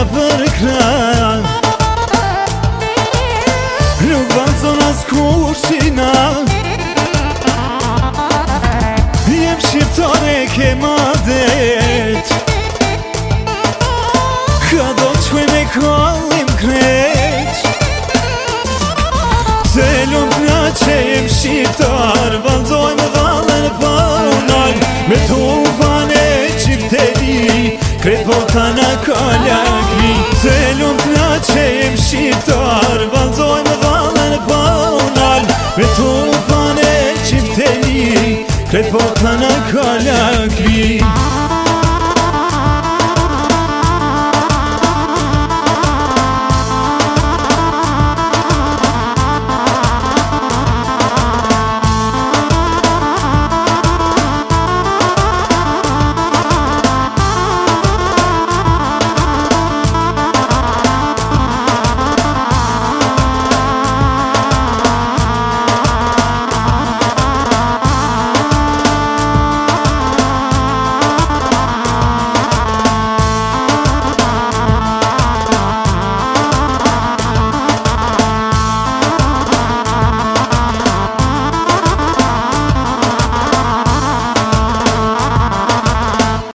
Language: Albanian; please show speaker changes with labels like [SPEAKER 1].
[SPEAKER 1] për kran Nuk vazon as kushina Jem shqiptare ke madet Ka do të shkuj me kallim kret Se lumë nga që jem shqiptar Valzojmë valën pa unal Me tufane qifteri Kret bota në kalakri Se lumë nga që jem shqiptar Valzojmë valën pa unal Me tufane qifteri Kret bota në kalakri